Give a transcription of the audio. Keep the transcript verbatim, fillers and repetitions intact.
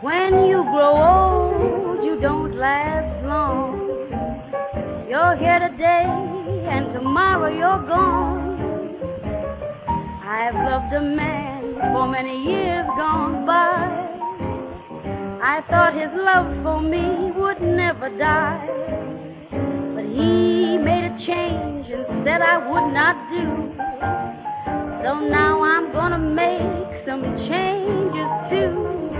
When you grow old, you don't last long. You're here today, and tomorrow you're gone. I've loved a man for many years gone by. I thought his love for me would never die. But he made a change and said I would not do. So now I'm gonna make some changes too.